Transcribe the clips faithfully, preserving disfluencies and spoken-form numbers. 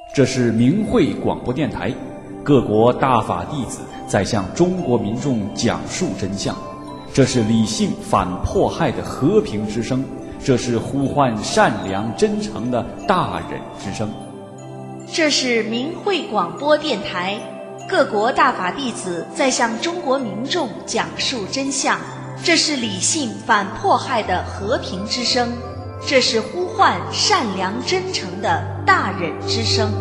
这是明慧广播电台，各国大法弟子在向中国民众讲述真相。这是理性反迫害的和平之声，这是呼唤善良真诚的大忍之声。 这是明慧广播电台，各国大法弟子在向中国民众讲述真相。这是理性反迫害的和平之声，这是呼唤善良真诚的大忍之声。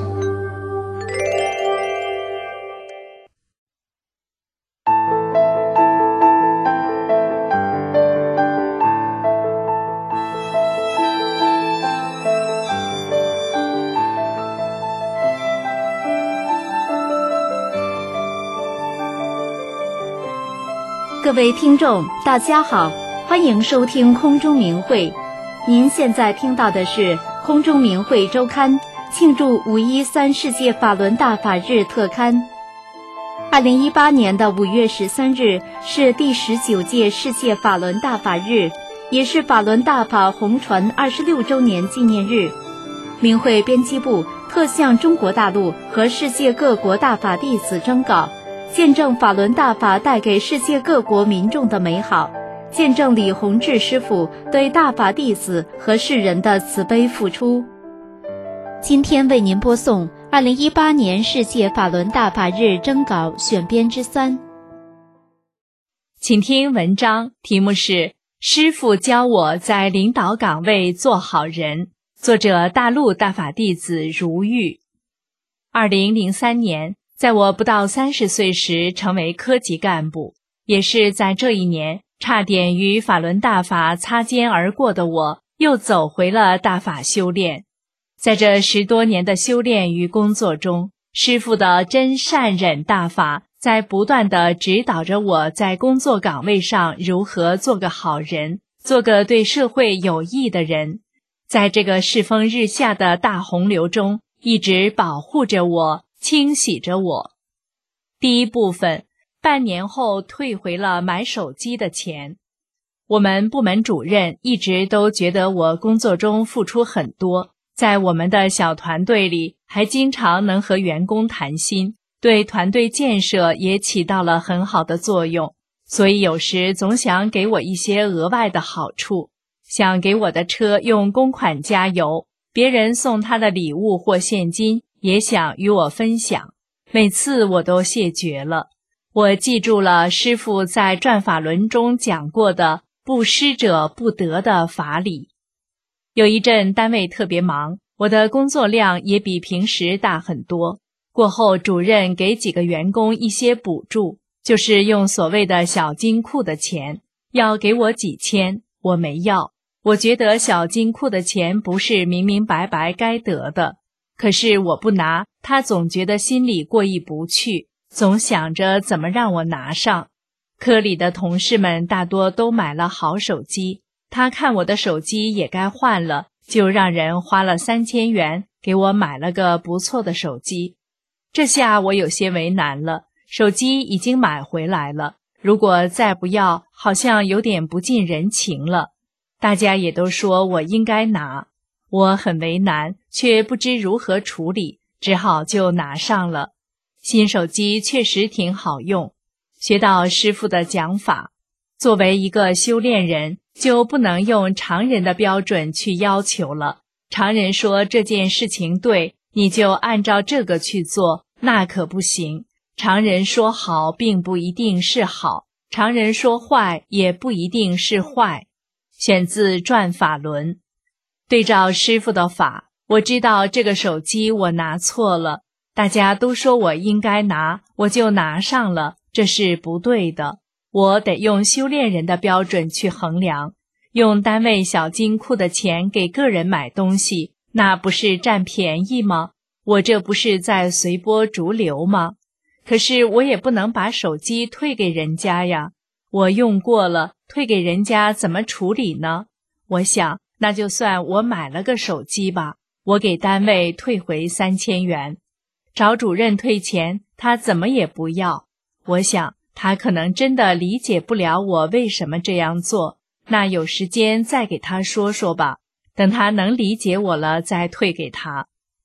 各位听众大家好，欢迎收听空中明慧。您现在听到的是空中明慧周刊庆祝五一三世界法轮大法日特刊。二零一八年的五月十三日是第十九届世界法轮大法日，也是法轮大法红传二十六周年纪念日。明慧编辑部特向中国大陆和世界各国大法弟子征稿，见证法轮大法带给世界各国民众的美好，见证李洪志师父对大法弟子和世人的慈悲付出。今天为您播送二零一八年世界法轮大法日征稿选编之三。 请听文章，题目是师父教我在领导岗位做好人，作者大陆大法弟子如玉。二零零三年在我不到三十岁时成为科级干部，也是在这一年，差点与法轮大法擦肩而过的我，又走回了大法修炼。在这十多年的修炼与工作中，师父的真善忍大法在不断地指导着我在工作岗位上如何做个好人，做个对社会有益的人，在这个世风日下的大洪流中，一直保护着我，清洗着我。第一部分，半年后退回了买手机的钱。我们部门主任一直都觉得我工作中付出很多，在我们的小团队里还经常能和员工谈心，对团队建设也起到了很好的作用，所以有时总想给我一些额外的好处，想给我的车用公款加油，别人送他的礼物或现金也想与我分享，每次我都谢绝了。我记住了师父在转法轮中讲过的不施者不得的法理。有一阵单位特别忙，我的工作量也比平时大很多。过后主任给几个员工一些补助，就是用所谓的小金库的钱，要给我几千，我没要。我觉得小金库的钱不是明明白白该得的，可是我不拿，他总觉得心里过意不去，总想着怎么让我拿上。科里的同事们大多都买了好手机，他看我的手机也该换了，就让人花了三千元给我买了个不错的手机。这下我有些为难了，手机已经买回来了，如果再不要，好像有点不近人情了。大家也都说我应该拿，我很为难，却不知如何处理，只好就拿上了。新手机确实挺好用，学到师父的讲法，作为一个修炼人，就不能用常人的标准去要求了。常人说这件事情对，你就按照这个去做，那可不行。常人说好并不一定是好，常人说坏也不一定是坏。选自转法轮。对照师父的法，我知道这个手机我拿错了，大家都说我应该拿，我就拿上了，这是不对的。我得用修炼人的标准去衡量，用单位小金库的钱给个人买东西，那不是占便宜吗？我这不是在随波逐流吗？可是我也不能把手机退给人家呀，我用过了，退给人家怎么处理呢？我想，那就算我买了个手机吧，我给单位退回三千元。找主任退钱，他怎么也不要。我想，他可能真的理解不了我为什么这样做，那有时间再给他说说吧，等他能理解我了再退给他。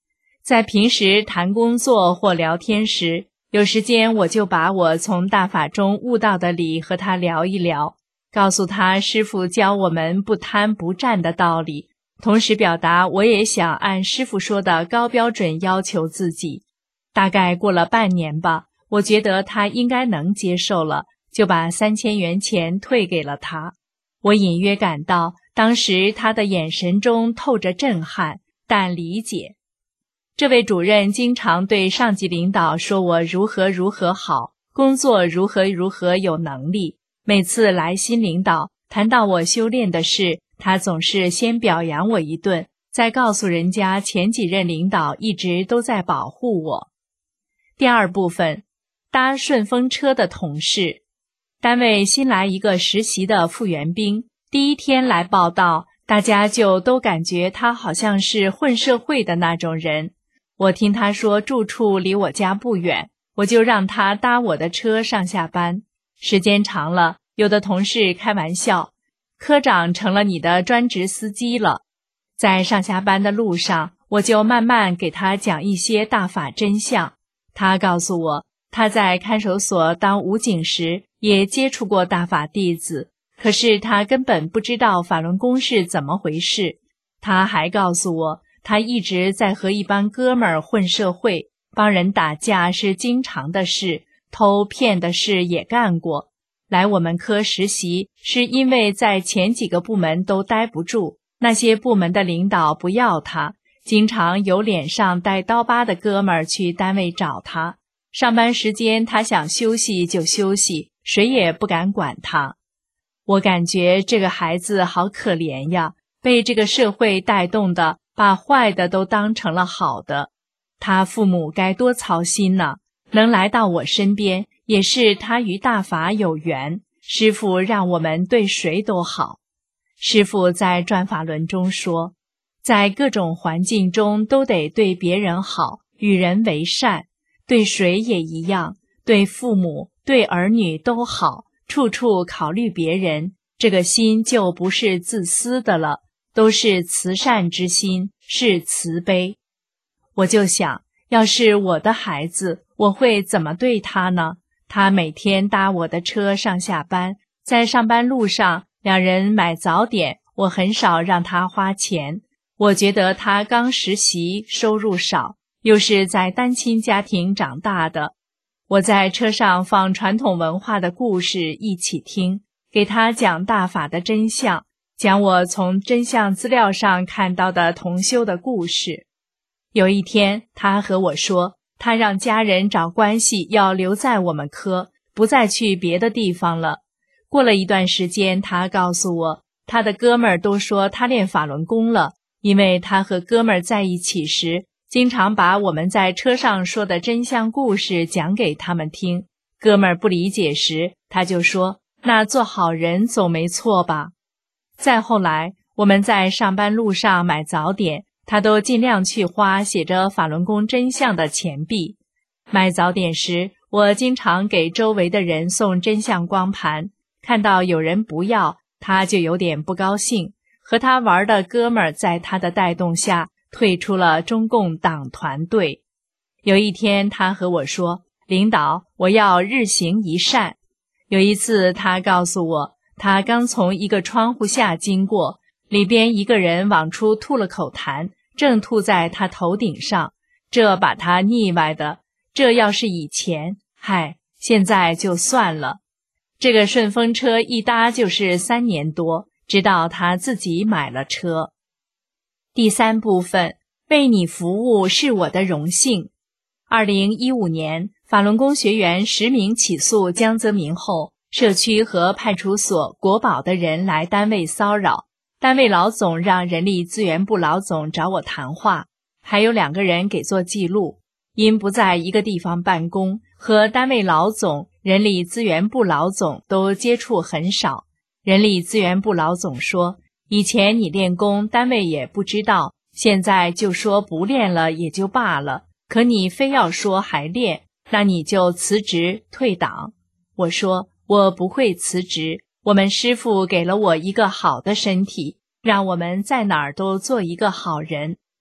在平时谈工作或聊天时，有时间我就把我从大法中悟到的理和他聊一聊，告诉他师父教我们不贪不占的道理，同时表达我也想按师父说的高标准要求自己。大概过了半年吧，我觉得他应该能接受了，就把三千元钱退给了他。我隐约感到当时他的眼神中透着震撼，但理解。这位主任经常对上级领导说我如何如何好，工作如何如何有能力。每次来新领导谈到我修炼的事，他总是先表扬我一顿，再告诉人家前几任领导一直都在保护我。第二部分，搭顺风车的同事。单位新来一个实习的复员兵，第一天来报道，大家就都感觉他好像是混社会的那种人。我听他说住处离我家不远，我就让他搭我的车上下班。时间长了，有的同事开玩笑，科长成了你的专职司机了。在上下班的路上，我就慢慢给他讲一些大法真相。他告诉我，他在看守所当武警时也接触过大法弟子，可是他根本不知道法轮功是怎么回事。他还告诉我，他一直在和一帮哥们儿混社会，帮人打架是经常的事，偷骗的事也干过。来我们科实习是因为在前几个部门都待不住，那些部门的领导不要他，经常有脸上带刀疤的哥们儿去单位找他。上班时间他想休息就休息，谁也不敢管他。我感觉这个孩子好可怜呀，被这个社会带动的，把坏的都当成了好的。他父母该多操心呢，能来到我身边，也是他与大法有缘。师父让我们对谁都好。师父在转法轮中说，在各种环境中都得对别人好，与人为善，对谁也一样，对父母、对儿女都好，处处考虑别人，这个心就不是自私的了，都是慈善之心，是慈悲。我就想，要是我的孩子，我会怎么对他呢？他每天搭我的车上下班，在上班路上，两人买早点，我很少让他花钱。我觉得他刚实习，收入少，又是在单亲家庭长大的。我在车上放传统文化的故事一起听，给他讲大法的真相，讲我从真相资料上看到的同修的故事。有一天，他和我说，他让家人找关系要留在我们科，不再去别的地方了。过了一段时间，他告诉我，他的哥们儿都说他练法轮功了，因为他和哥们儿在一起时，经常把我们在车上说的真相故事讲给他们听。哥们儿不理解时，他就说，那做好人总没错吧。再后来，我们在上班路上买早点，他都尽量去花写着法轮功真相的钱币。买早点时，我经常给周围的人送真相光盘，看到有人不要，他就有点不高兴。和他玩的哥们儿在他的带动下退出了中共党团队。有一天他和我说，领导，我要日行一善。有一次他告诉我，他刚从一个窗户下经过，里边一个人往出吐了口痰，正吐在他头顶上，这把他腻歪的。这要是以前，嗨，现在就算了。这个顺风车一搭就是三年多，直到他自己买了车。第三部分，为你服务是我的荣幸。二零一五年，法轮功学员实名起诉江泽民后，社区和派出所、国保的人来单位骚扰，单位老总让人力资源部老总找我谈话，还有两个人给做记录。因不在一个地方办公，和单位老总、人力资源部老总都接触很少。人力资源部老总说，以前你练功单位也不知道，现在就说不练了也就罢了，可你非要说还练，那你就辞职退党。我说，我不会辞职，我们师父给了我一个好的身体，让我们在哪儿都做一个好人，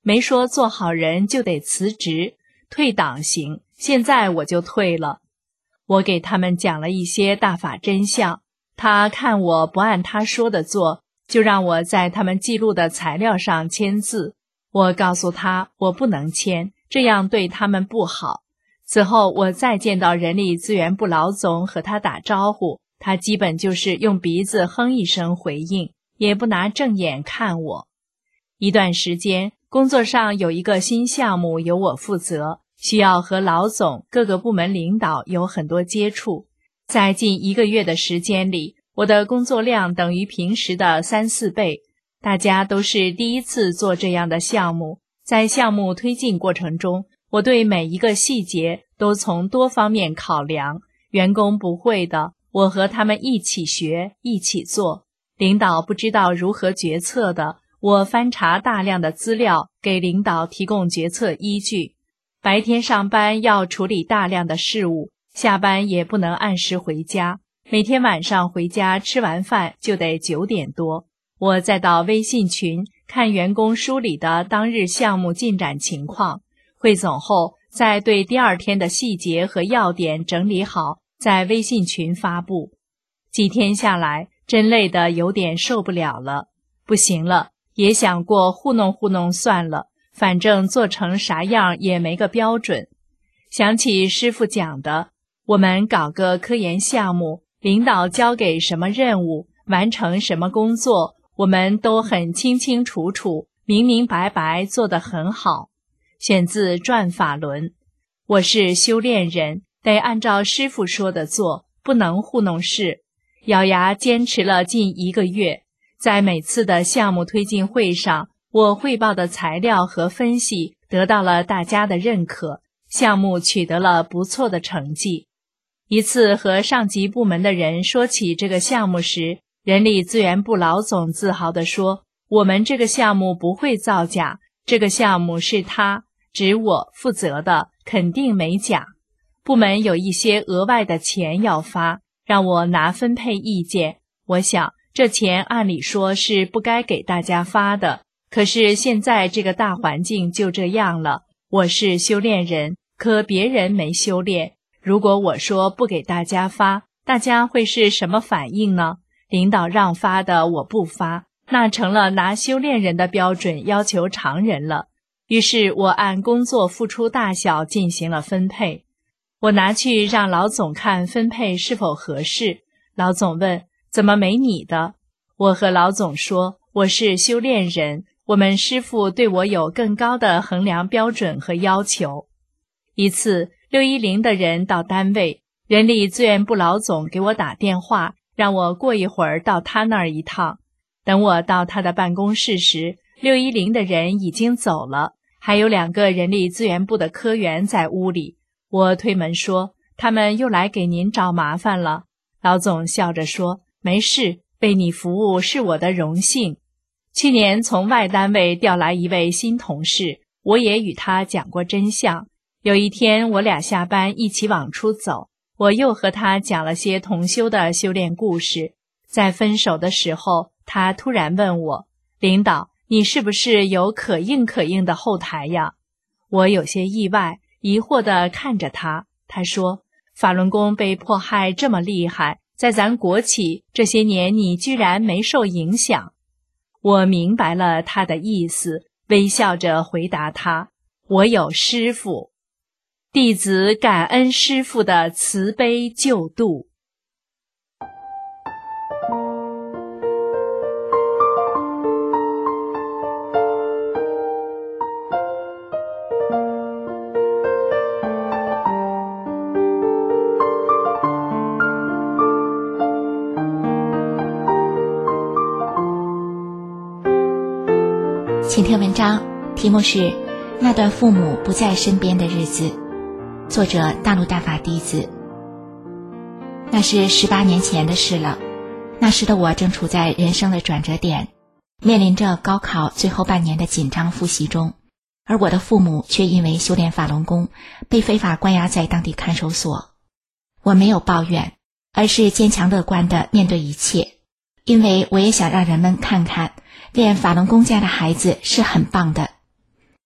没说做好人就得辞职，退党行，现在我就退了。我给他们讲了一些大法真相，他看我不按他说的做，就让我在他们记录的材料上签字。我告诉他我不能签，这样对他们不好。此后我再见到人力资源部老总和他打招呼，他基本就是用鼻子哼一声回应，也不拿正眼看我。一段时间，工作上有一个新项目由我负责，需要和老总、各个部门领导有很多接触。在近一个月的时间里，我的工作量等于平时的三四倍。大家都是第一次做这样的项目，在项目推进过程中，我对每一个细节都从多方面考量。员工不会的，我和他们一起学，一起做。领导不知道如何决策的，我翻查大量的资料，给领导提供决策依据。白天上班要处理大量的事务，下班也不能按时回家。每天晚上回家吃完饭就得九点多。我再到微信群看员工梳理的当日项目进展情况，汇总后再对第二天的细节和要点整理好，在微信群发布。几天下来，真累得有点受不了了，不行了，也想过糊弄糊弄算了，反正做成啥样也没个标准。想起师傅讲的，我们搞个科研项目，领导交给什么任务，完成什么工作，我们都很清清楚楚，明明白白，做得很好。选自《转法轮》。我是修炼人，得按照师傅说的做，不能糊弄事。咬牙坚持了近一个月，在每次的项目推进会上，我汇报的材料和分析得到了大家的认可，项目取得了不错的成绩。一次和上级部门的人说起这个项目时，人力资源部老总自豪地说，我们这个项目不会造假，这个项目是他，指我负责的，肯定没假。部门有一些额外的钱要发，让我拿分配意见。我想，这钱按理说是不该给大家发的，可是现在这个大环境就这样了。我是修炼人，可别人没修炼。如果我说不给大家发，大家会是什么反应呢？领导让发的我不发，那成了拿修炼人的标准要求常人了。于是我按工作付出大小进行了分配。我拿去让老总看分配是否合适。老总问，怎么没你的？我和老总说，我是修炼人，我们师父对我有更高的衡量标准和要求。一次，六一零的人到单位，人力资源部老总给我打电话，让我过一会儿到他那儿一趟。等我到他的办公室时，六一零的人已经走了，还有两个人力资源部的科员在屋里。我推门说，他们又来给您找麻烦了。老总笑着说，没事，为你服务是我的荣幸。去年从外单位调来一位新同事，我也与他讲过真相。有一天我俩下班一起往出走，我又和他讲了些同修的修炼故事。在分手的时候，他突然问我，领导，你是不是有可硬可硬的后台呀？我有些意外，疑惑地看着他。他说，法轮功被迫害这么厉害，在咱国企这些年你居然没受影响。我明白了他的意思，微笑着回答他，我有师父。弟子感恩师父的慈悲救度。 请听文章，题目是《那段父母不在身边的日子》，作者大陆大法弟子。那是十八年前的事了，那时的我正处在人生的转折点，面临着高考最后半年的紧张复习中，而我的父母却因为修炼法轮功被非法关押在当地看守所。我没有抱怨，而是坚强乐观地面对一切，因为我也想让人们看看练法轮功家的孩子是很棒的。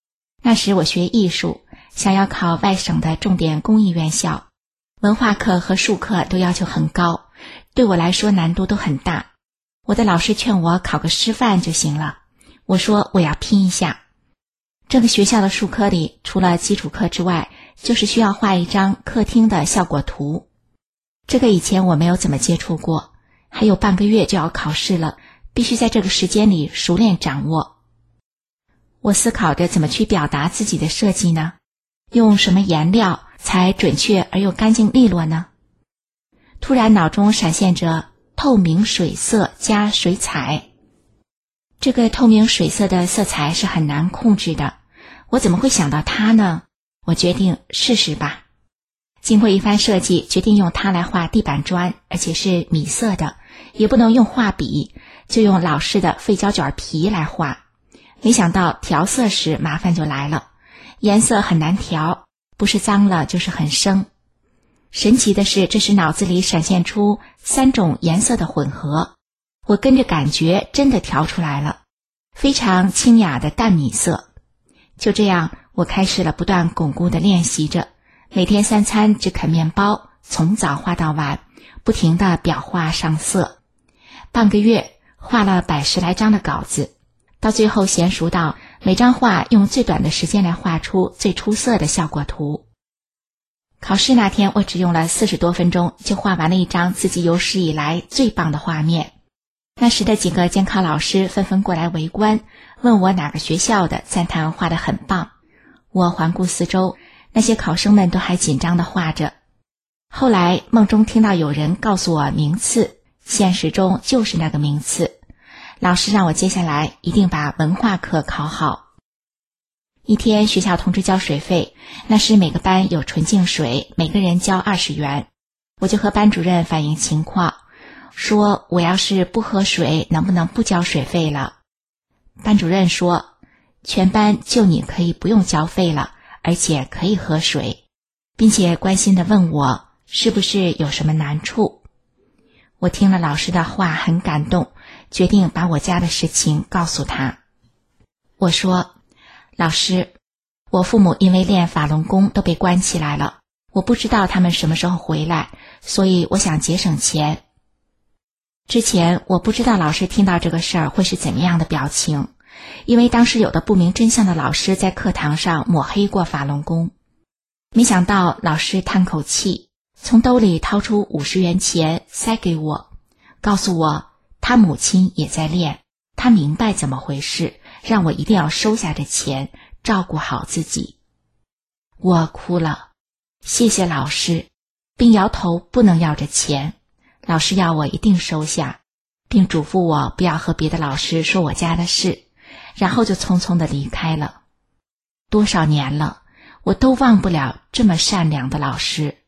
那时我学艺术，想要考外省的重点工艺院校，文化课和术课都要求很高，对我来说难度都很大。我的老师劝我考个师范就行了，我说我要拼一下。这个学校的术科里，除了基础课之外，就是需要画一张客厅的效果图。这个以前我没有怎么接触过，还有半个月就要考试了，必须在这个时间里熟练掌握。我思考着怎么去表达自己的设计呢？用什么颜料才准确而又干净利落呢？突然脑中闪现着透明水色加水彩。这个透明水色的色彩是很难控制的，我怎么会想到它呢？我决定试试吧。经过一番设计，决定用它来画地板砖，而且是米色的，也不能用画笔，就用老式的废胶卷皮来画。没想到调色时麻烦就来了，颜色很难调，不是脏了就是很生。神奇的是，这时脑子里闪现出三种颜色的混合，我跟着感觉真的调出来了，非常清雅的淡米色。就这样，我开始了不断巩固的练习着，每天三餐只啃面包，从早画到晚，不停地裱画上色。半个月画了百十来张的稿子，到最后娴熟到每张画用最短的时间来画出最出色的效果图。考试那天，我只用了四十多分钟就画完了一张自己有史以来最棒的画面。那时的几个监考老师纷纷过来围观，问我哪个学校的，赞叹画得很棒。我环顾四周，那些考生们都还紧张地画着。后来梦中听到有人告诉我名次，现实中就是那个名次。老师让我接下来一定把文化课考好。一天学校通知交水费，那时每个班有纯净水，每个人交二十元。我就和班主任反映情况，说我要是不喝水，能不能不交水费了？班主任说，全班就你可以不用交费了，而且可以喝水，并且关心地问我是不是有什么难处。我听了老师的话很感动，决定把我家的事情告诉他。我说，老师，我父母因为练法轮功都被关起来了，我不知道他们什么时候回来，所以我想节省钱。之前我不知道老师听到这个事儿会是怎么样的表情，因为当时有的不明真相的老师在课堂上抹黑过法轮功。没想到老师叹口气，从兜里掏出五十元钱塞给我，告诉我他母亲也在练，他明白怎么回事，让我一定要收下这钱，照顾好自己。我哭了，谢谢老师，并摇头不能要这钱。老师要我一定收下，并嘱咐我不要和别的老师说我家的事，然后就匆匆地离开了。多少年了，我都忘不了这么善良的老师。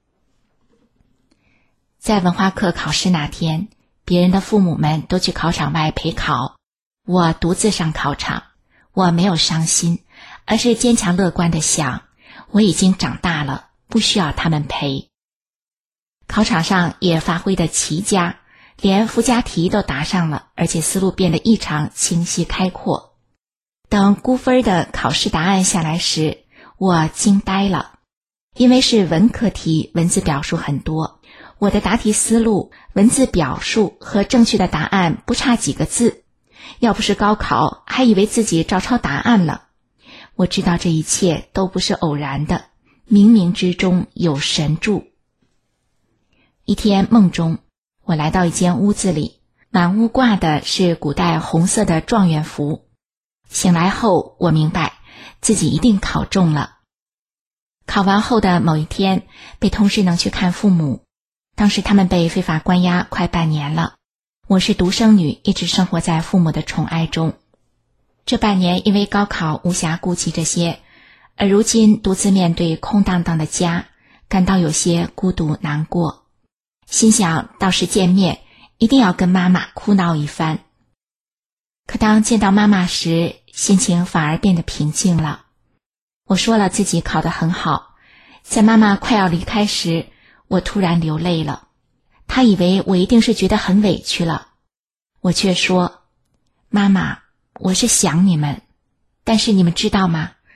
在文化课考试那天，别人的父母们都去考场外陪考，我独自上考场。我没有伤心，而是坚强乐观地想，我已经长大了，不需要他们陪。考场上也发挥得奇佳，连附加题都答上了，而且思路变得异常清晰开阔。等估分的考试答案下来时，我惊呆了，因为是文科题，文字表述很多，我的答题思路、文字表述和正确的答案不差几个字，要不是高考，还以为自己照抄答案了。我知道这一切都不是偶然的，冥冥之中有神助。一天梦中，我来到一间屋子里，满屋挂的是古代红色的状元符。醒来后，我明白自己一定考中了。考完后的某一天，被通知能去看父母。当时他们被非法关押快半年了，我是独生女，一直生活在父母的宠爱中。这半年因为高考无暇顾及这些，而如今独自面对空荡荡的家，感到有些孤独难过。心想到时见面一定要跟妈妈哭闹一番。可当见到妈妈时，心情反而变得平静了。我说了自己考得很好，在妈妈快要离开时，我突然流泪了。她以为我一定是觉得很委屈了，我却说，妈妈，我是想你们，但是你们知道吗？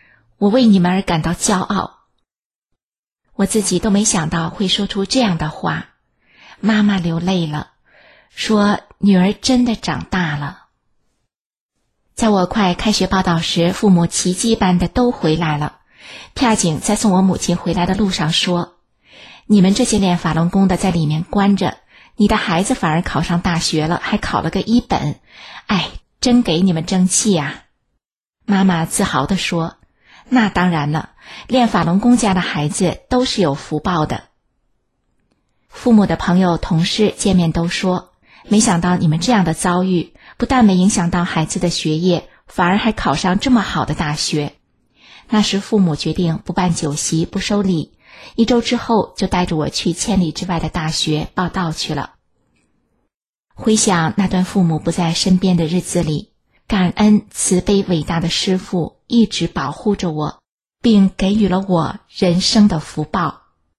我为你们而感到骄傲。我自己都没想到会说出这样的话，妈妈流泪了，说女儿真的长大了。在我快开学报到时，父母奇迹般的都回来了。片警在送我母亲回来的路上说，你们这些练法轮功的在里面关着，你的孩子反而考上大学了，还考了个一本，哎，真给你们争气呀。妈妈自豪地说，那当然了，练法轮功家的孩子都是有福报的。父母的朋友同事见面都说，没想到你们这样的遭遇，不但没影响到孩子的学业，反而还考上这么好的大学。那时父母决定不办酒席，不收礼，一周之后就带着我去千里之外的大学报到去了。回想那段父母不在身边的日子里，感恩慈悲伟大的师父一直保护着我，并给予了我人生的福报。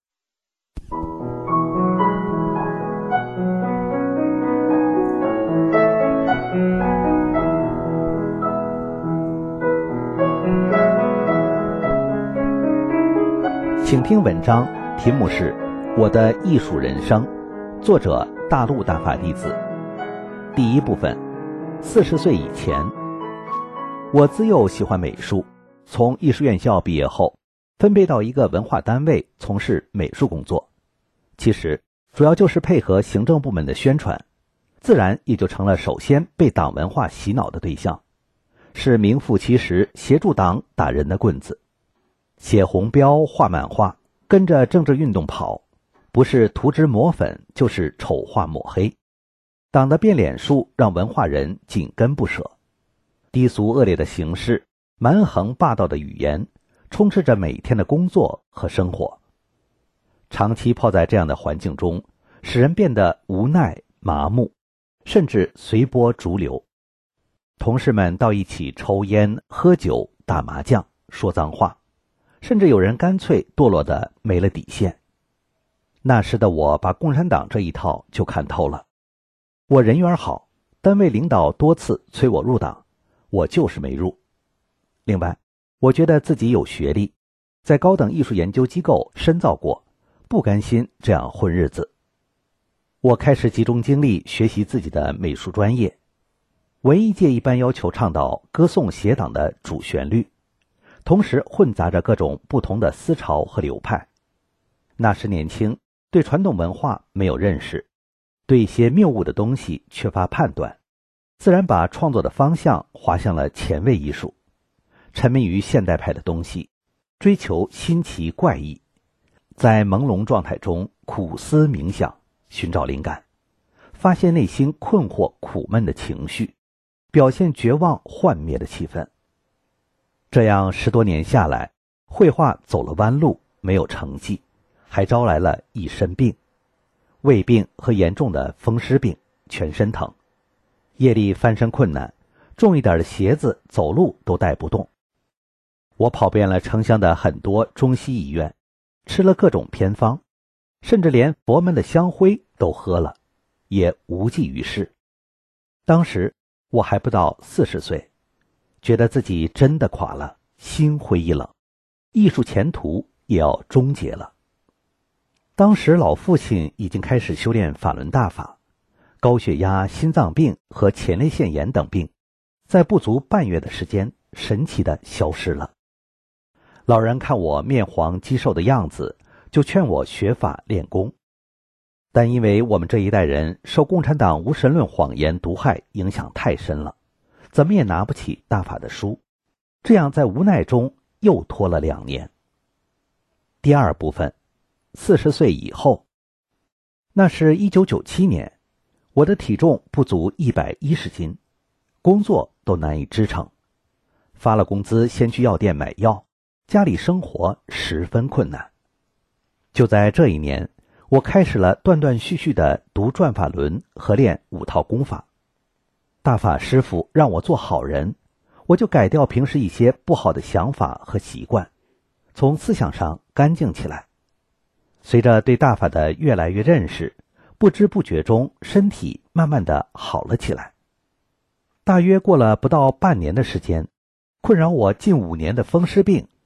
请听文章，题目是《我的艺术人生》，作者大陆大法弟子。第一部分，四十岁以前。我自幼喜欢美术，从艺术院校毕业后，分配到一个文化单位从事美术工作。其实主要就是配合行政部门的宣传，自然也就成了首先被党文化洗脑的对象，是名副其实协助党打人的棍子。写红标，画漫画，跟着政治运动跑，不是涂脂抹粉，就是丑化抹黑。党的变脸术让文化人紧跟不舍，低俗恶劣的形式，蛮横霸道的语言，充斥着每天的工作和生活。长期泡在这样的环境中，使人变得无奈、麻木，甚至随波逐流。同事们到一起抽烟、喝酒、打麻将，说脏话，甚至有人干脆堕落得没了底线。那时的我把共产党这一套就看透了。我人缘好，单位领导多次催我入党，我就是没入。另外，我觉得自己有学历，在高等艺术研究机构深造过，不甘心这样混日子。我开始集中精力学习自己的美术专业。文艺界一般要求倡导歌颂写党的主旋律，同时混杂着各种不同的思潮和流派。那时年轻，对传统文化没有认识，对一些谬误的东西缺乏判断，自然把创作的方向滑向了前卫艺术，沉迷于现代派的东西，追求新奇怪异，在朦胧状态中苦思冥想，寻找灵感，发现内心困惑苦闷的情绪，表现绝望幻灭的气氛。这样十多年下来，绘画走了弯路，没有成绩，还招来了一身病，胃病和严重的风湿病，全身疼。夜里翻身困难，重一点的鞋子走路都带不动。我跑遍了城乡的很多中西医院，吃了各种偏方，甚至连佛门的香灰都喝了，也无济于事。当时我还不到四十岁，觉得自己真的垮了，心灰意冷，艺术前途也要终结了。当时老父亲已经开始修炼法轮大法，高血压、心脏病和前列腺炎等病在不足半月的时间神奇地消失了。老人看我面黄肌瘦的样子，就劝我学法练功。但因为我们这一代人受共产党无神论谎言毒害影响太深了，怎么也拿不起大法的书，这样在无奈中又拖了两年。第二部分，四十岁以后。那是一九九七年，我的体重不足一百一十斤，工作都难以支撑，发了工资先去药店买药，家里生活十分困难。就在这一年，我开始了断断续续的读转法轮和练五套功法。大法师父让我做好人，我就改掉平时一些不好的想法和习惯，从思想上干净起来。随着对大法的越来越认识，不知不觉中身体慢慢的好了起来。大约过了不到半年的时间，困扰我近五年的风湿病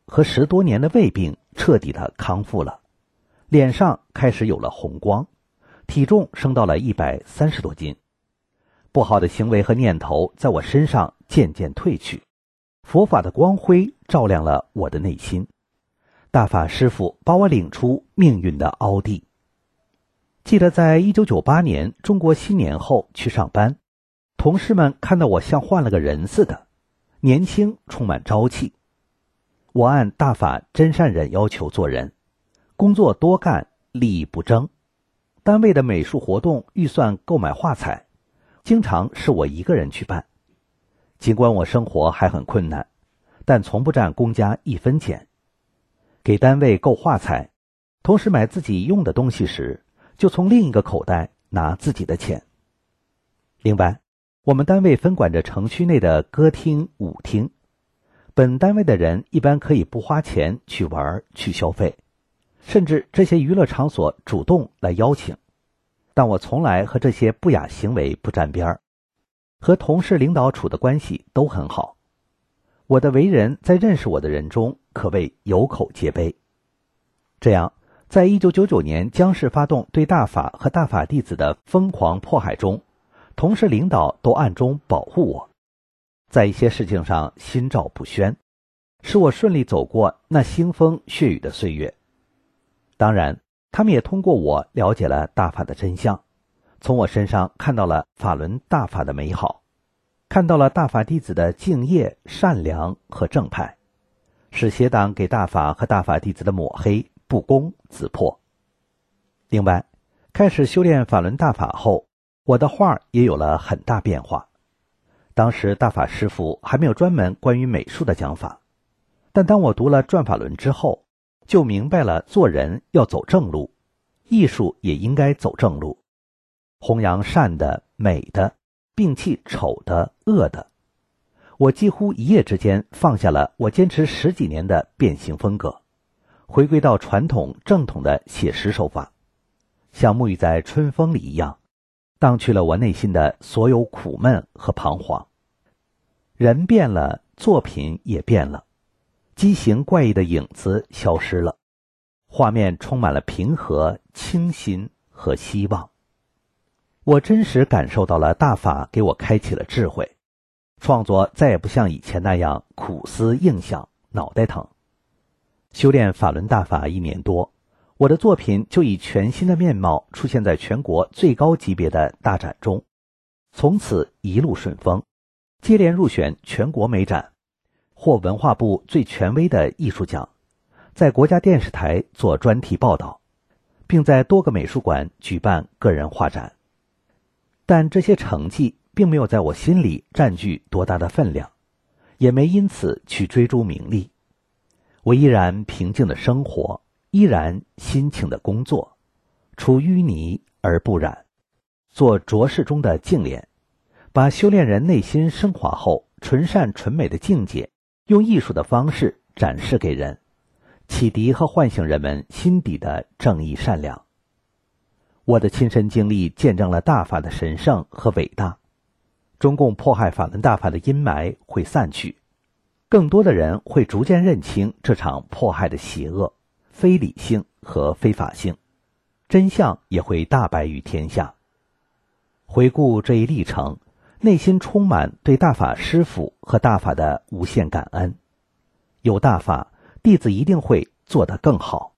和十多年的胃病彻底的康复了，脸上开始有了红光，体重升到了一百三十多斤。不好的行为和念头在我身上渐渐褪去，佛法的光辉照亮了我的内心。大法师父把我领出命运的凹地。记得在一九九八年中国新年后去上班，同事们看到我像换了个人似的，年轻充满朝气。我按大法真善忍要求做人，工作多干，利益不争。单位的美术活动预算购买画材，经常是我一个人去办。尽管我生活还很困难，但从不占公家一分钱。给单位购画材，同时买自己用的东西时，就从另一个口袋拿自己的钱。另外，我们单位分管着城区内的歌厅、舞厅，本单位的人一般可以不花钱去玩、去消费，甚至这些娱乐场所主动来邀请。但我从来和这些不雅行为不沾边儿，和同事领导处的关系都很好。我的为人在认识我的人中可谓有口皆碑。这样，在一九九九年江氏发动对大法和大法弟子的疯狂迫害中，同事领导都暗中保护我，在一些事情上心照不宣，使我顺利走过那腥风血雨的岁月。当然，他们也通过我了解了大法的真相，从我身上看到了法轮大法的美好，看到了大法弟子的敬业、善良和正派，使邪党给大法和大法弟子的抹黑、不攻自破。另外，开始修炼法轮大法后，我的画也有了很大变化。当时大法师父还没有专门关于美术的讲法，但当我读了转法轮之后，就明白了做人要走正路，艺术也应该走正路，弘扬善的、美的，摒弃丑的、恶的。我几乎一夜之间放下了我坚持十几年的变形风格，回归到传统正统的写实手法，像沐浴在春风里一样，荡去了我内心的所有苦闷和彷徨。人变了，作品也变了，畸形怪异的影子消失了，画面充满了平和、清新和希望。我真实感受到了大法给我开启了智慧，创作再也不像以前那样苦思硬想，脑袋疼。修炼法轮大法一年多，我的作品就以全新的面貌出现在全国最高级别的大展中，从此一路顺风，接连入选全国美展，获文化部最权威的艺术奖，在国家电视台做专题报道，并在多个美术馆举办个人画展。但这些成绩并没有在我心里占据多大的分量，也没因此去追逐名利。我依然平静的生活，依然辛勤的工作，出淤泥而不染，做浊世中的净莲，把修炼人内心升华后纯善纯美的境界，用艺术的方式展示给人，启迪和唤醒人们心底的正义善良。我的亲身经历见证了大法的神圣和伟大，中共迫害法轮大法的阴霾会散去，更多的人会逐渐认清这场迫害的邪恶、非理性和非法性，真相也会大白于天下。回顾这一历程，内心充满对大法师父和大法的无限感恩。有大法，弟子一定会做得更好。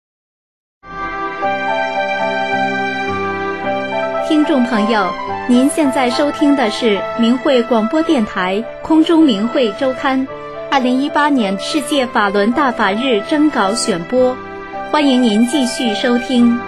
听众朋友，您现在收听的是明慧广播电台空中明慧周刊二零一八年世界法轮大法日征稿选播，欢迎您继续收听。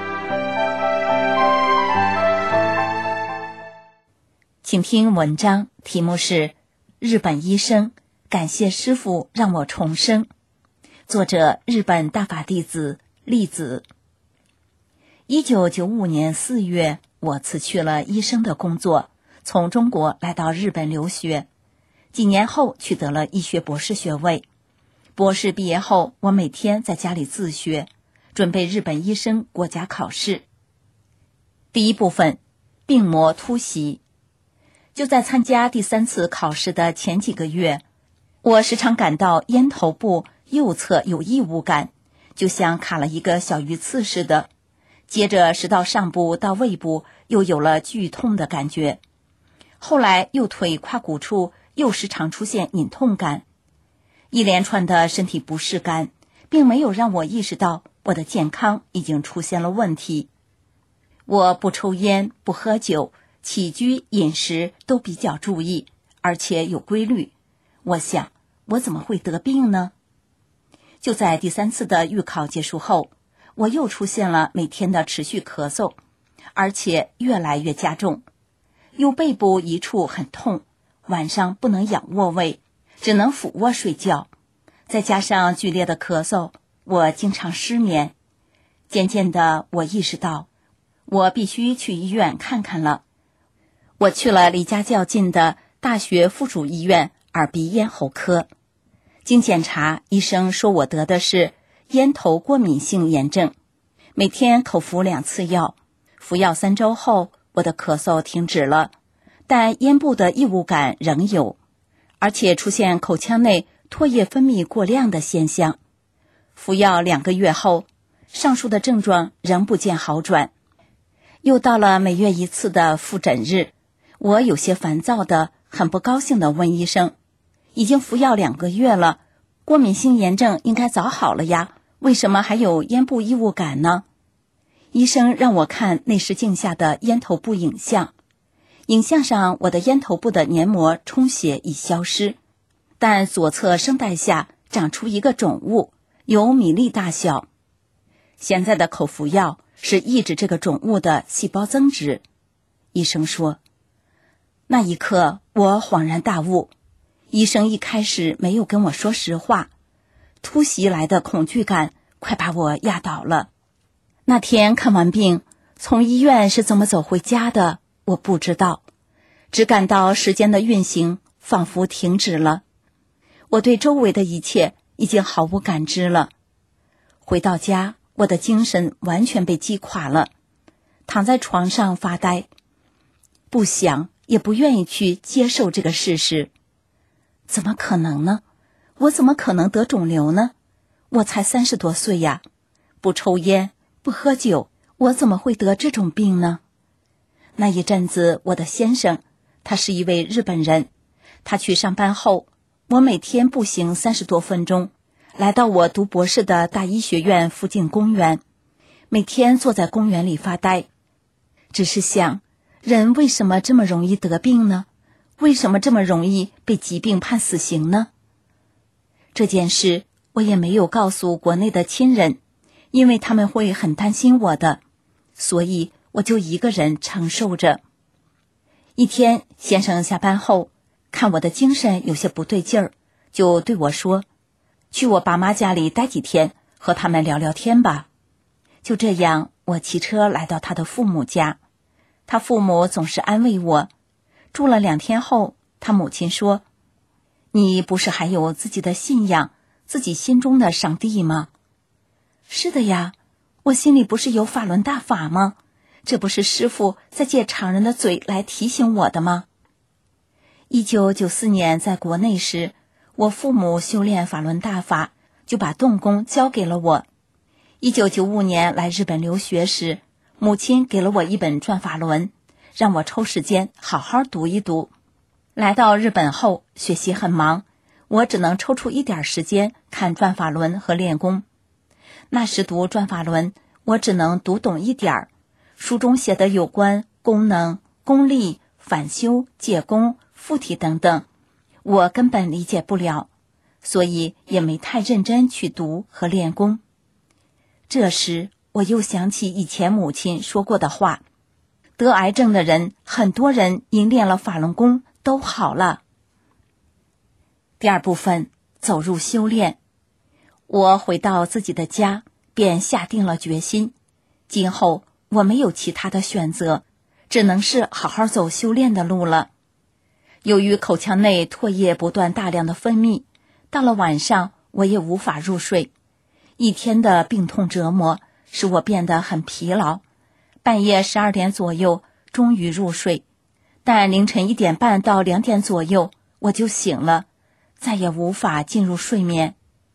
请听文章，题目是日本医生感谢师父让我重生，作者日本大法弟子栗子。一九九五年四月，我辞去了医生的工作，从中国来到日本留学。几年后取得了医学博士学位。博士毕业后，我每天在家里自学，准备日本医生国家考试。第一部分，病魔突袭。就在参加第三次考试的前几个月，我时常感到咽头部右侧有异物感，就像卡了一个小鱼刺似的。接着是到上部到胃部又有了剧痛的感觉，后来右腿胯骨处又时常出现隐痛感。一连串的身体不适感并没有让我意识到我的健康已经出现了问题。我不抽烟不喝酒，起居饮食都比较注意，而且有规律。我想，我怎么会得病呢？就在第三次的预考结束后，我又出现了每天的持续咳嗽，而且越来越加重。右背部一处很痛，晚上不能仰卧位，只能俯卧睡觉，再加上剧烈的咳嗽，我经常失眠。渐渐的，我意识到我必须去医院看看了。我去了离家较近的大学附属医院耳鼻咽喉科，经检查，医生说我得的是咽头过敏性炎症，每天口服两次药，服药三周后，我的咳嗽停止了，但咽部的异物感仍有，而且出现口腔内唾液分泌过量的现象。服药两个月后，上述的症状仍不见好转。又到了每月一次的复诊日，我有些烦躁的，很不高兴地问医生，已经服药两个月了，过敏性炎症应该早好了呀，为什么还有咽部异物感呢？医生让我看内视镜下的咽头部影像，影像上我的咽头部的黏膜充血已消失，但左侧声带下长出一个肿物，有米粒大小。现在的口服药是抑制这个肿物的细胞增殖。医生说，那一刻我恍然大悟，医生一开始没有跟我说实话，突袭来的恐惧感快把我压倒了。那天看完病，从医院是怎么走回家的，我不知道，只感到时间的运行仿佛停止了，我对周围的一切已经毫无感知了。回到家，我的精神完全被击垮了，躺在床上发呆，不想也不愿意去接受这个事实。怎么可能呢？我怎么可能得肿瘤呢？我才三十多岁呀，不抽烟不喝酒，我怎么会得这种病呢？那一阵子，我的先生，他是一位日本人，他去上班后，我每天步行三十多分钟，来到我读博士的大医学院附近公园，每天坐在公园里发呆，只是想，人为什么这么容易得病呢？为什么这么容易被疾病判死刑呢？这件事我也没有告诉国内的亲人，因为他们会很担心我的，所以我就一个人承受着。一天，先生下班后，看我的精神有些不对劲儿，就对我说，去我爸妈家里待几天，和他们聊聊天吧。就这样，我骑车来到他的父母家，他父母总是安慰我。住了两天后，他母亲说，你不是还有自己的信仰，自己心中的上帝吗？是的呀，我心里不是有法轮大法吗？这不是师父在借常人的嘴来提醒我的吗？一九九四年在国内时，我父母修炼法轮大法，就把动功交给了我。一九九五年来日本留学时，母亲给了我一本转法轮，让我抽时间好好读一读。来到日本后，学习很忙，我只能抽出一点时间看转法轮和练功。那时读转法轮，我只能读懂一点儿，书中写的有关功能、功力、反修、解功、附体等等，我根本理解不了，所以也没太认真去读和练功。这时我又想起以前母亲说过的话，得癌症的人，很多人因练了法轮功都好了。第二部分，走入修炼。我回到自己的家，便下定了决心，今后我没有其他的选择，只能是好好走修炼的路了。由于口腔内唾液不断大量的分泌，到了晚上我也无法入睡，一天的病痛折磨使我变得很疲劳，半夜十二点左右终于入睡，但凌晨一点半到两点左右我就醒了，再也无法进入睡眠。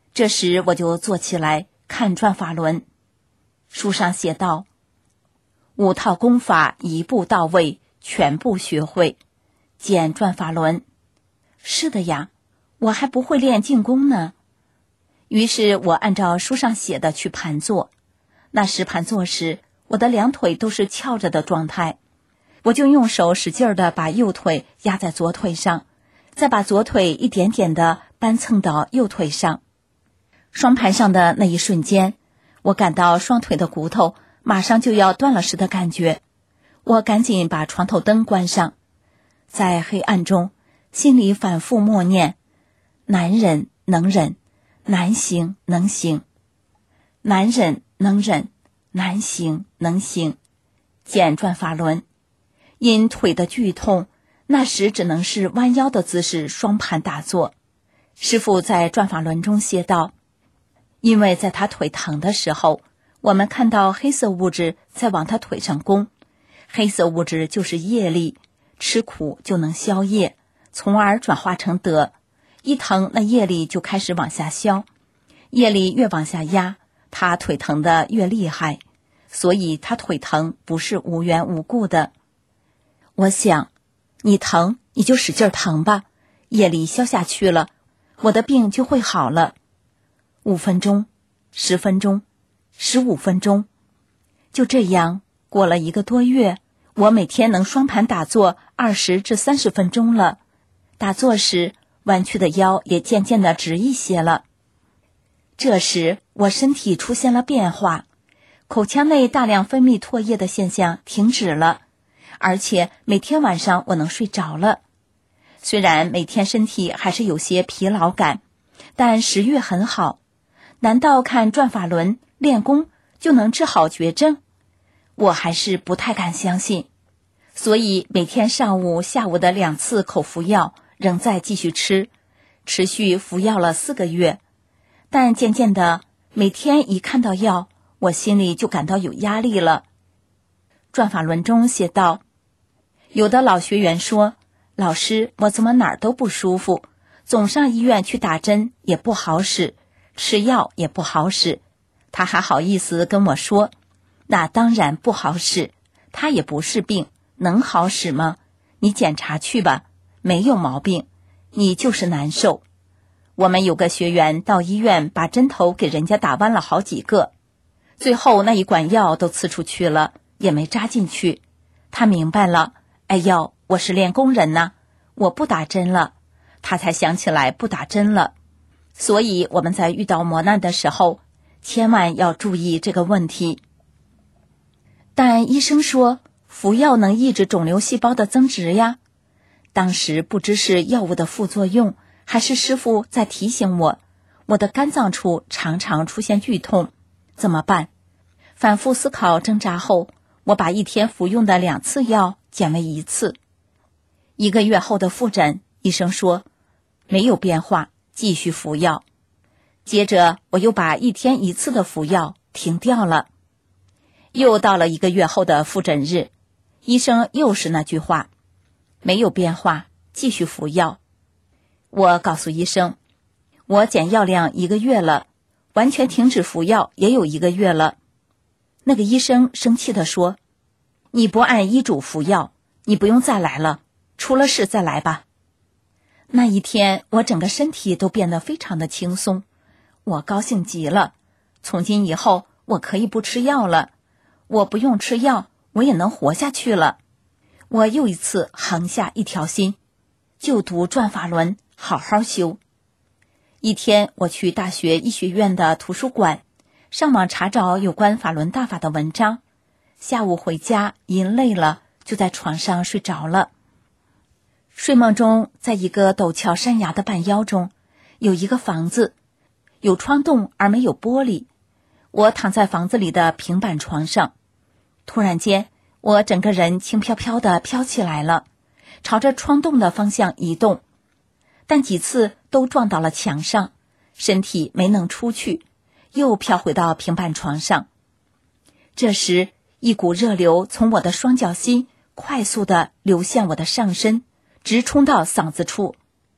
这时我就坐起来看转法轮。书上写道：五套功法一步到位，全部学会，见转法轮。是的呀，我还不会练静功呢。于是我按照书上写的去盘坐。那时盘坐时，我的两腿都是翘着的状态，我就用手使劲地把右腿压在左腿上，再把左腿一点点地搬蹭到右腿上。双盘上的那一瞬间，我感到双腿的骨头马上就要断了似的感觉。我赶紧把床头灯关上，在黑暗中心里反复默念：难忍能忍，难行能行，难忍能忍，难行能行，见转法轮。因腿的剧痛，那时只能是弯腰的姿势双盘打坐。师父在转法轮中写道：因为在他腿疼的时候，我们看到黑色物质在往他腿上攻，黑色物质就是业力，吃苦就能消业，从而转化成德。一疼，那业力就开始往下消，业力越往下压，他腿疼的越厉害，所以他腿疼不是无缘无故的。我想，你疼你就使劲疼吧，业力消下去了，我的病就会好了。五分钟，十分钟，十五分钟，就这样过了一个多月，我每天能双盘打坐二十至三十分钟了。打坐时，弯曲的腰也渐渐地直一些了。这时，我身体出现了变化，口腔内大量分泌唾液的现象停止了，而且每天晚上我能睡着了。虽然每天身体还是有些疲劳感，但食欲很好。难道看转法轮练功就能治好绝症？我还是不太敢相信。所以每天上午下午的两次口服药仍在继续吃，持续服药了四个月。但渐渐的，每天一看到药，我心里就感到有压力了。转法轮中写道：有的老学员说，老师，我怎么哪儿都不舒服，总上医院去打针也不好使，吃药也不好使。他还好意思跟我说，那当然不好使，他也不是病，能好使吗？你检查去吧，没有毛病，你就是难受。我们有个学员到医院把针头给人家打弯了好几个，最后那一管药都刺出去了，也没扎进去。他明白了，哎呦，我是练功人呐，我不打针了。他才想起来不打针了。所以我们在遇到磨难的时候，千万要注意这个问题。但医生说，服药能抑制肿瘤细胞的增殖呀。当时不知是药物的副作用，还是师父在提醒我，我的肝脏处常常出现剧痛，怎么办？反复思考挣扎后，我把一天服用的两次药减为一次。一个月后的复诊，医生说没有变化，继续服药。接着我又把一天一次的服药停掉了。又到了一个月后的复诊日，医生又是那句话，没有变化，继续服药。我告诉医生，我减药量一个月了，完全停止服药也有一个月了。那个医生生气地说，你不按医嘱服药，你不用再来了，出了事再来吧。那一天我整个身体都变得非常的轻松，我高兴极了。从今以后我可以不吃药了，我不用吃药，我也能活下去了。我又一次横下一条心，就读转法轮，好好修。一天我去大学医学院的图书馆，上网查找有关法轮大法的文章。下午回家，因累了，就在床上睡着了。睡梦中，在一个陡峭山崖的半腰中，有一个房子，有窗洞而没有玻璃。我躺在房子里的平板床上，突然间，我整个人轻飘飘地飘起来了，朝着窗洞的方向移动，但几次都撞到了墙上，身体没能出去，又飘回到平板床上。这时，一股热流从我的双脚心快速地流向我的上身，直冲到嗓子处。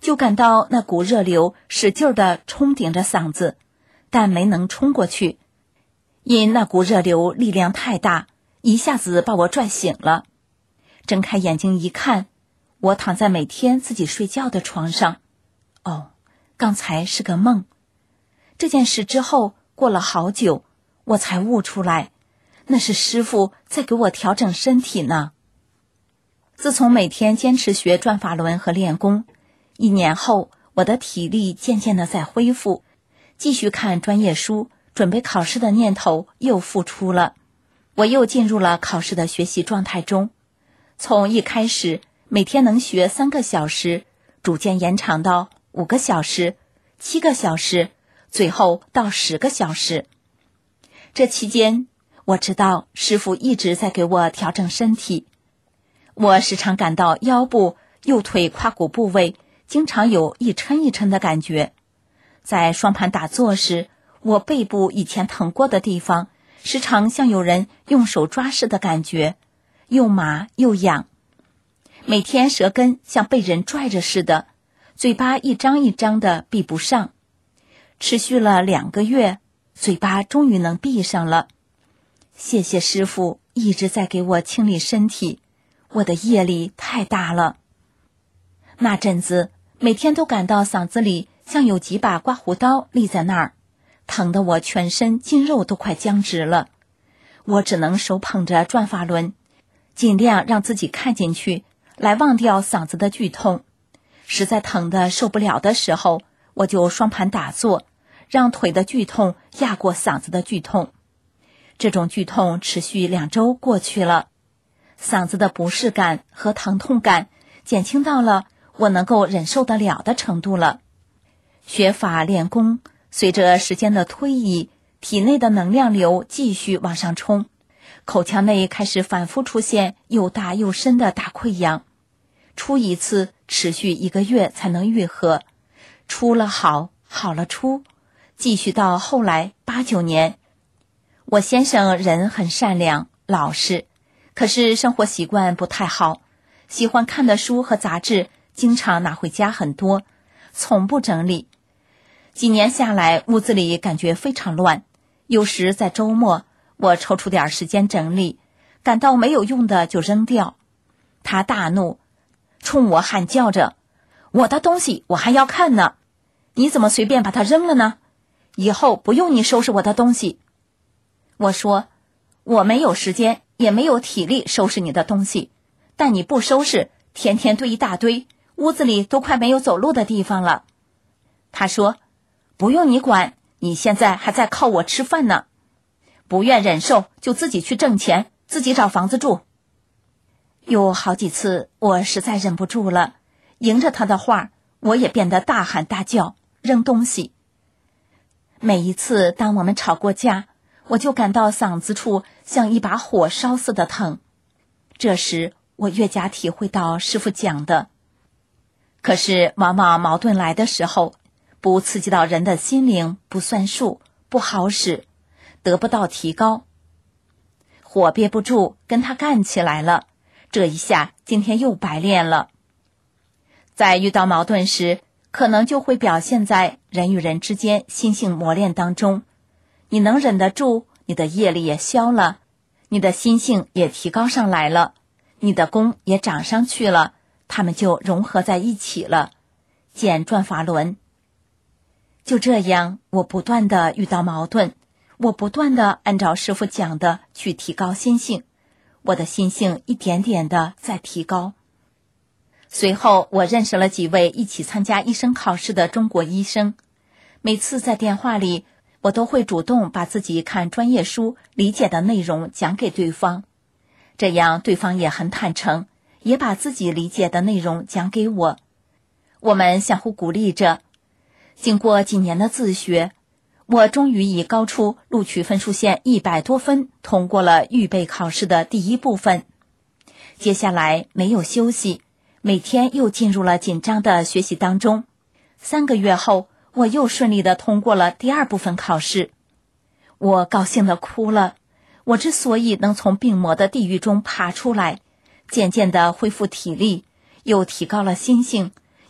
就感到那股热流使劲地冲顶着嗓子，但没能冲过去，因那股热流力量太大，一下子把我拽醒了。睁开眼睛一看，我躺在每天自己睡觉的床上。哦，刚才是个梦。这件事之后过了好久，我才悟出来，那是师父在给我调整身体呢。自从每天坚持学转法轮和练功，一年后我的体力渐渐的在恢复，继续看专业书，准备考试的念头又复出了。我又进入了考试的学习状态中，从一开始每天能学三个小时，逐渐延长到五个小时、七个小时，最后到十个小时。这期间，我知道师父一直在给我调整身体。我时常感到腰部、右腿胯骨部位经常有一抻一抻的感觉。在双盘打坐时，我背部以前疼过的地方，时常像有人用手抓似的感觉，又麻又痒。每天舌根像被人拽着似的，嘴巴一张一张的闭不上。持续了两个月，嘴巴终于能闭上了。谢谢师父一直在给我清理身体，我的业力太大了。那阵子每天都感到嗓子里像有几把刮胡刀立在那儿，疼得我全身筋肉都快僵直了。我只能手捧着转法轮，尽量让自己看进去，来忘掉嗓子的剧痛。实在疼得受不了的时候，我就双盘打坐，让腿的剧痛压过嗓子的剧痛。这种剧痛持续两周过去了，嗓子的不适感和疼痛感减轻到了我能够忍受得了的程度了。学法练功，随着时间的推移，体内的能量流继续往上冲，口腔内开始反复出现又大又深的大溃疡，出一次持续一个月才能愈合，出了好，好了出，继续到后来八九年。我先生人很善良老实，可是生活习惯不太好，喜欢看的书和杂志经常拿回家很多，从不整理。几年下来，屋子里感觉非常乱，有时在周末我抽出点时间整理，感到没有用的就扔掉。他大怒，冲我喊叫着：我的东西我还要看呢，你怎么随便把它扔了呢？以后不用你收拾我的东西。我说，我没有时间也没有体力收拾你的东西，但你不收拾，天天堆一大堆，屋子里都快没有走路的地方了。他说，不用你管，你现在还在靠我吃饭呢，不愿忍受就自己去挣钱，自己找房子住。有好几次我实在忍不住了，迎着他的话，我也变得大喊大叫，扔东西。每一次当我们吵过架，我就感到嗓子处像一把火烧似的疼。这时我越加体会到师父讲的，可是往往矛盾来的时候，不刺激到人的心灵不算数，不好使，得不到提高。火憋不住，跟他干起来了，这一下今天又白练了。在遇到矛盾时，可能就会表现在人与人之间心性磨练当中。你能忍得住，你的业力也消了，你的心性也提高上来了，你的功也长上去了，它们就融合在一起了，见转法轮。就这样，我不断的遇到矛盾，我不断的按照师父讲的去提高心性，我的心性一点点的在提高。随后我认识了几位一起参加医生考试的中国医生，每次在电话里，我都会主动把自己看专业书理解的内容讲给对方，这样对方也很坦诚，也把自己理解的内容讲给我，我们相互鼓励着。经过几年的自学，我终于以高出录取分数线一百多分通过了预备考试的第一部分。接下来没有休息，每天又进入了紧张的学习当中。三个月后，我又顺利地通过了第二部分考试。我高兴地哭了，我之所以能从病魔的地狱中爬出来，渐渐地恢复体力，又提高了心性，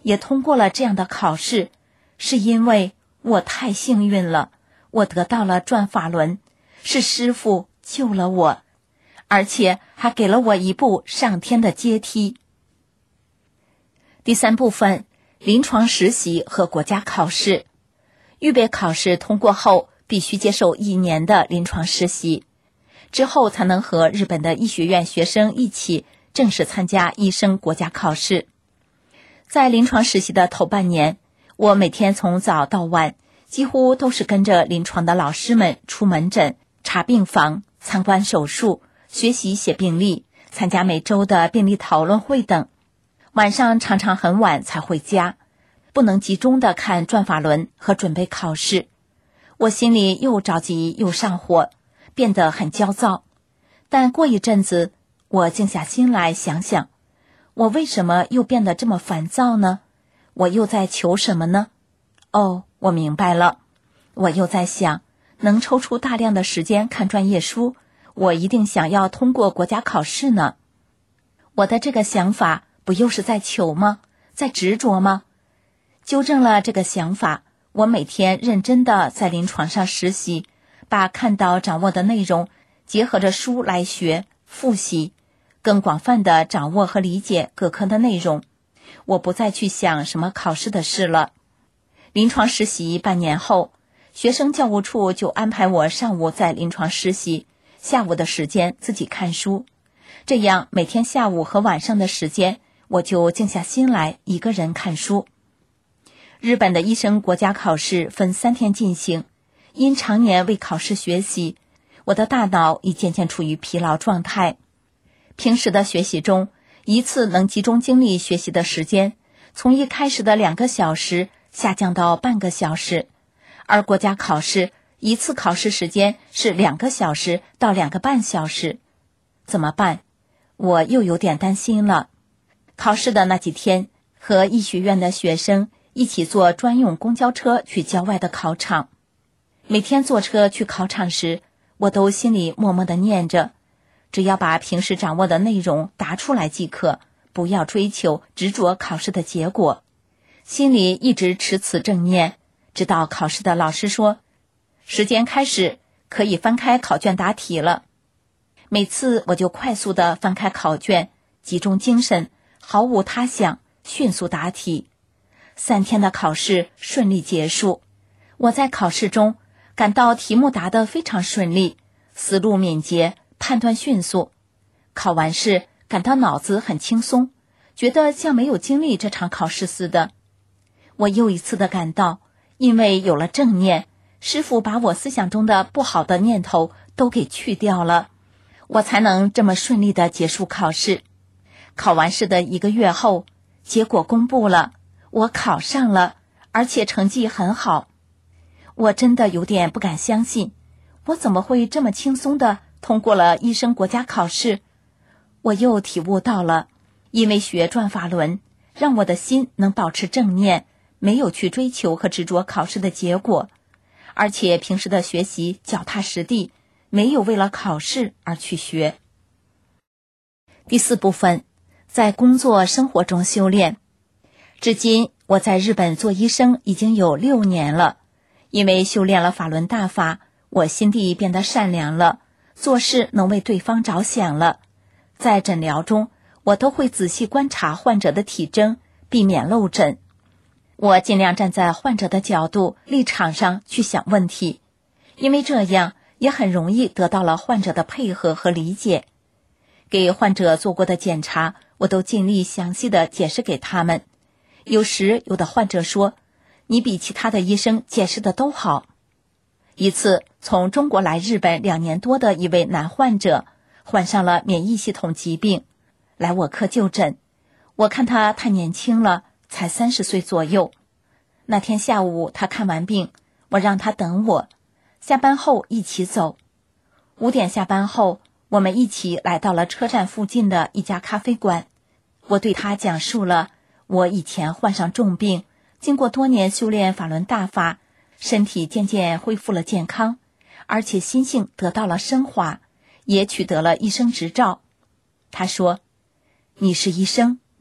也通过了这样的考试，是因为我太幸运了，我得到了转法轮，是师父救了我，而且还给了我一部上天的阶梯。第三部分，临床实习和国家考试。预备考试通过后，必须接受一年的临床实习，之后才能和日本的医学院学生一起正式参加医生国家考试。在临床实习的头半年，我每天从早到晚几乎都是跟着临床的老师们出门诊、查病房、参观手术、学习写病历、参加每周的病例讨论会等。晚上常常很晚才回家，不能集中的看转法轮和准备考试。我心里又着急又上火，变得很焦躁。但过一阵子，我静下心来想想，我为什么又变得这么烦躁呢？我又在求什么呢？哦，我明白了，我又在想，能抽出大量的时间看专业书，我一定想要通过国家考试呢。我的这个想法不又是在求吗？在执着吗？纠正了这个想法，我每天认真地在临床上实习，把看到掌握的内容结合着书来学复习，更广泛地掌握和理解各科的内容。我不再去想什么考试的事了。临床实习半年后，学生教务处就安排我上午在临床实习，下午的时间自己看书。这样每天下午和晚上的时间，我就静下心来一个人看书。日本的医生国家考试分三天进行，因常年为考试学习，我的大脑已渐渐处于疲劳状态。平时的学习中，一次能集中精力学习的时间，从一开始的两个小时下降到半个小时，而国家考试一次考试时间是两个小时到两个半小时。怎么办？我又有点担心了。考试的那几天，和医学院的学生一起坐专用公交车去郊外的考场。每天坐车去考场时，我都心里默默地念着，只要把平时掌握的内容答出来即可，不要追求执着考试的结果。心里一直持此正念，直到考试的老师说，时间开始，可以翻开考卷答题了。每次我就快速地翻开考卷，集中精神，毫无他想，迅速答题。三天的考试顺利结束，我在考试中感到题目答得非常顺利，思路敏捷，判断迅速。考完试感到脑子很轻松，觉得像没有经历这场考试似的。我又一次的感到，因为有了正念，师父把我思想中的不好的念头都给去掉了，我才能这么顺利的结束考试。考完试的一个月后，结果公布了，我考上了，而且成绩很好。我真的有点不敢相信，我怎么会这么轻松地通过了医生国家考试？我又体悟到了，因为学转法轮，让我的心能保持正念，没有去追求和执着考试的结果，而且平时的学习脚踏实地，没有为了考试而去学。第四部分，在工作生活中修炼。至今我在日本做医生已经有六年了，因为修炼了法轮大法，我心地变得善良了，做事能为对方着想了。在诊疗中，我都会仔细观察患者的体征，避免漏诊。我尽量站在患者的角度立场上去想问题，因为这样也很容易得到了患者的配合和理解。给患者做过的检查，我都尽力详细的解释给他们。有时有的患者说，你比其他的医生解释的都好。一次从中国来日本两年多的一位男患者，患上了免疫系统疾病，来我科就诊。我看他太年轻了，才三十岁左右。那天下午他看完病，我让他等我，下班后一起走。五点下班后，我们一起来到了车站附近的一家咖啡馆。我对他讲述了我以前患上重病，经过多年修炼法轮大法，身体渐渐恢复了健康，而且心性得到了升华，也取得了医生执照。他说，你是医生，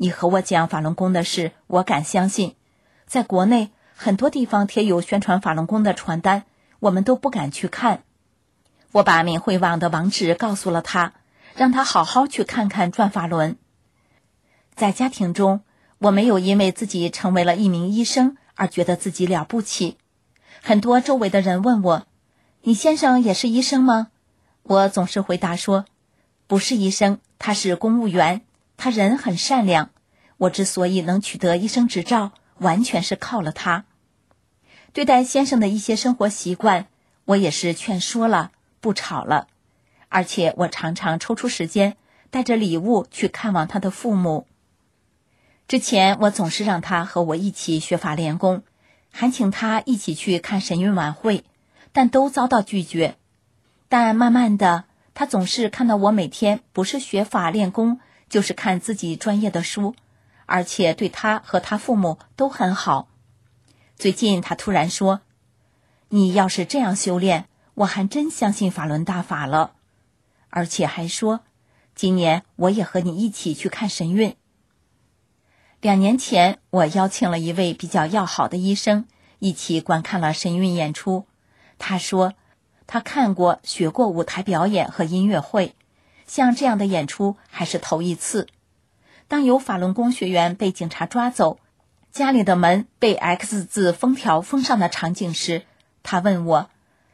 你和我讲法轮功的事，我敢相信。在国内很多地方贴有宣传法轮功的传单，我们都不敢去看。我把明慧网的网址告诉了他，让他好好去看看转法轮。在家庭中，我没有因为自己成为了一名医生而觉得自己了不起。很多周围的人问我，你先生也是医生吗？我总是回答说，不是医生，他是公务员，他人很善良。我之所以能取得医生执照，完全是靠了他。对待先生的一些生活习惯，我也是劝说了，不吵了。而且我常常抽出时间，带着礼物去看望他的父母。之前我总是让他和我一起学法练功，还请他一起去看神韵晚会，但都遭到拒绝。但慢慢的，他总是看到我每天不是学法练功，就是看自己专业的书，而且对他和他父母都很好。最近他突然说，你要是这样修炼，我还真相信法轮大法了。而且还说，今年我也和你一起去看神韵。两年前，我邀请了一位比较要好的医生，一起观看了神韵演出。他说，他看过、学过舞台表演和音乐会，像这样的演出还是头一次。当有法轮功学员被警察抓走，家里的门被 X 字封条封上的场景时，他问我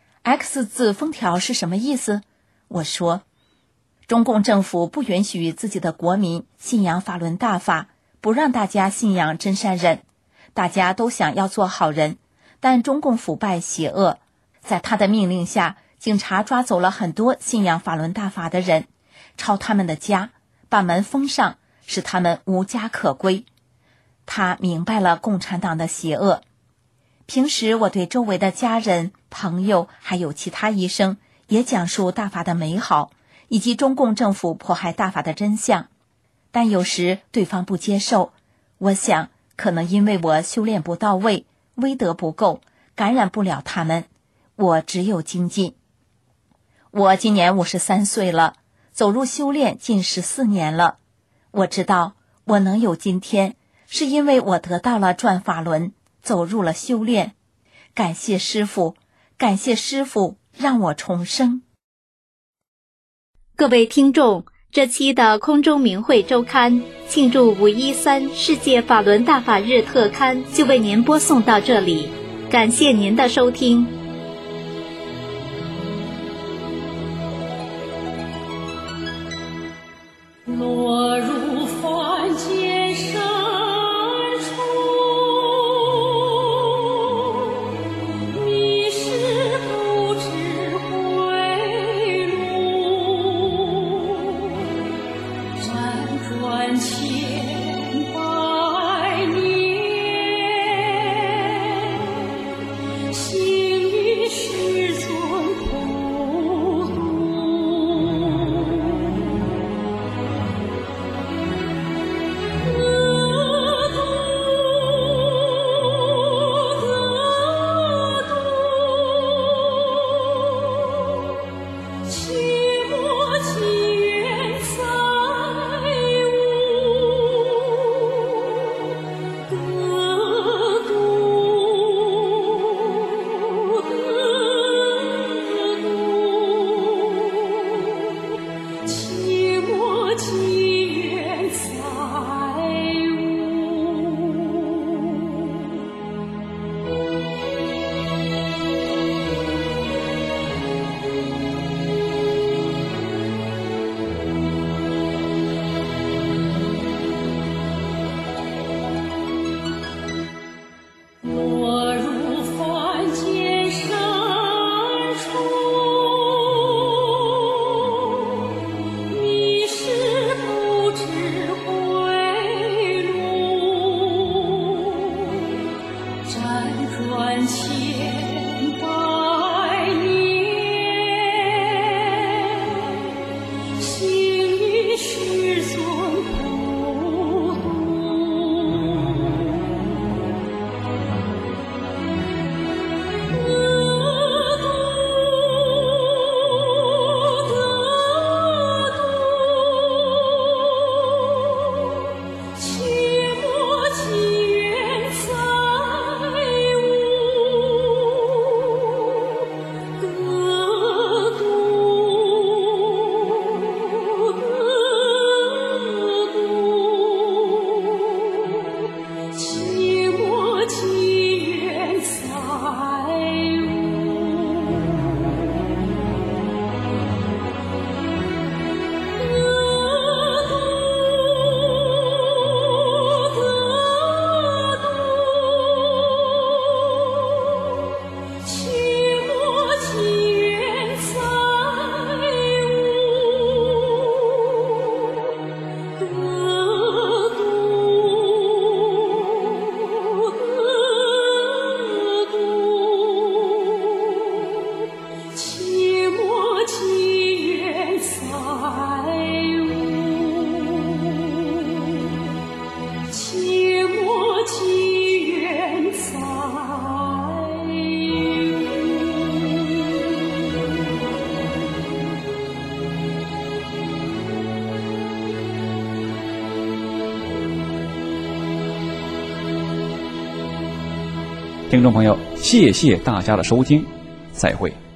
X 字封条是什么意思？我说，中共政府不允许自己的国民信仰法轮大法，不让大家信仰真善忍，大家都想要做好人，但中共腐败邪恶，在他的命令下，警察抓走了很多信仰法轮大法的人，抄他们的家，把门封上，使他们无家可归。他明白了共产党的邪恶。平时我对周围的家人、朋友还有其他医生也讲述大法的美好，以及中共政府迫害大法的真相。但有时对方不接受，我想可能因为我修炼不到位，威德不够，感染不了他们，我只有精进。我今年五十三岁了，走入修炼近十四年了。我知道我能有今天，是因为我得到了转法轮，走入了修炼。感谢师父，感谢师父让我重生。 各位听众，这期的空中明慧周刊庆祝五一三世界法轮大法日特刊就为您播送到这里，感谢您的收听。 落入凡间深处，迷失不知归路，辗转千百年，幸与师尊同度。 听众朋友，谢谢大家的收听，再会。